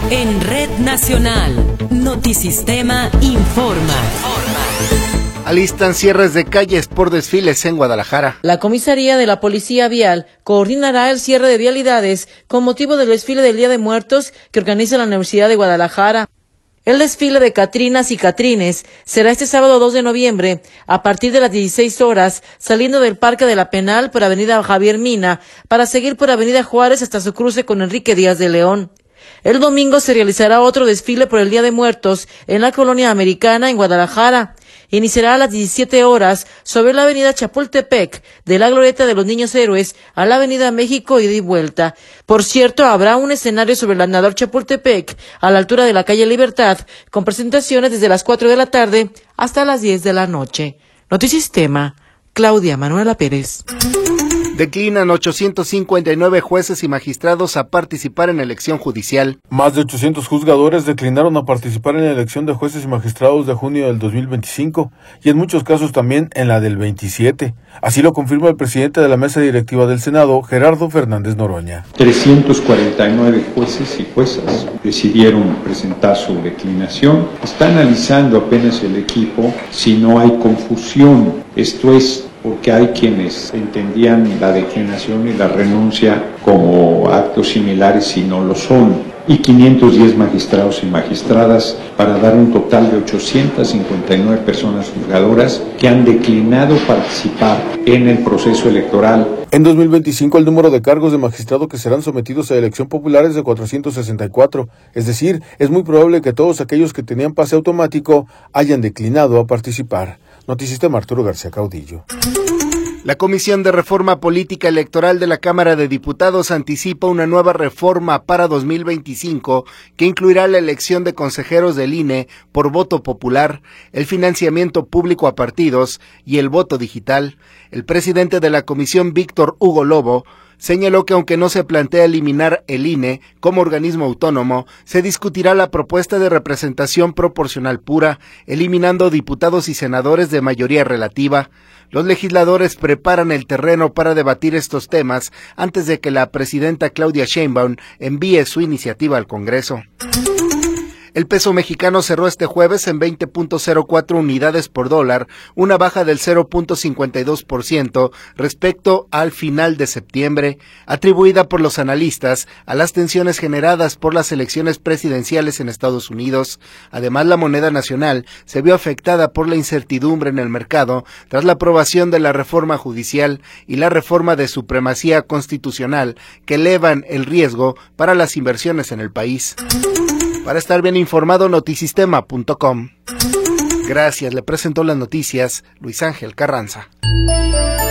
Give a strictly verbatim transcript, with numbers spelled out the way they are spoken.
En Red Nacional, Notisistema informa. Alistan cierres de calles por desfiles en Guadalajara. La comisaría de la Policía Vial coordinará el cierre de vialidades con motivo del desfile del Día de Muertos que organiza la Universidad de Guadalajara. El desfile de Catrinas y Catrines será este sábado dos de noviembre a partir de las dieciséis horas, saliendo del Parque de la Penal por Avenida Javier Mina para seguir por Avenida Juárez hasta su cruce con Enrique Díaz de León. El domingo se realizará otro desfile por el Día de Muertos en la Colonia Americana en Guadalajara. Iniciará a las diecisiete horas sobre la avenida Chapultepec, de la Glorieta de los Niños Héroes a la avenida México ida y vuelta. Por cierto, habrá un escenario sobre el andador Chapultepec a la altura de la calle Libertad, con presentaciones desde las cuatro de la tarde hasta las diez de la noche. Notisistema, Claudia Manuela Pérez. Declinan ochocientos cincuenta y nueve jueces y magistrados a participar en elección judicial. Más de ochocientos juzgadores declinaron a participar en la elección de jueces y magistrados de junio del dos mil veinticinco y en muchos casos también en la del veintisiete. Así lo confirma el presidente de la mesa directiva del Senado, Gerardo Fernández Noroña. trescientos cuarenta y nueve jueces y juezas decidieron presentar su declinación. Está analizando apenas el equipo si no hay confusión. Esto es porque hay quienes entendían la declinación y la renuncia como actos similares y no lo son, y quinientos diez magistrados y magistradas para dar un total de ochocientas cincuenta y nueve personas juzgadoras que han declinado participar en el proceso electoral. En dos mil veinticinco el número de cargos de magistrado que serán sometidos a elección popular es de cuatrocientos sesenta y cuatro, es decir, es muy probable que todos aquellos que tenían pase automático hayan declinado a participar. Notisistema, Arturo García Caudillo. La Comisión de Reforma Política Electoral de la Cámara de Diputados anticipa una nueva reforma para dos mil veinticinco que incluirá la elección de consejeros del I N E por voto popular, el financiamiento público a partidos y el voto digital. El presidente de la comisión, Víctor Hugo Lobo, señaló que aunque no se plantea eliminar el I N E como organismo autónomo, se discutirá la propuesta de representación proporcional pura, eliminando diputados y senadores de mayoría relativa. Los legisladores preparan el terreno para debatir estos temas antes de que la presidenta Claudia Sheinbaum envíe su iniciativa al Congreso. El peso mexicano cerró este jueves en veinte punto cero cuatro unidades por dólar, una baja del cero punto cincuenta y dos por ciento respecto al final de septiembre, atribuida por los analistas a las tensiones generadas por las elecciones presidenciales en Estados Unidos. Además, la moneda nacional se vio afectada por la incertidumbre en el mercado tras la aprobación de la reforma judicial y la reforma de supremacía constitucional que elevan el riesgo para las inversiones en el país. Para estar bien informado, notisistema punto com. Gracias, le presentó las noticias Luis Ángel Carranza.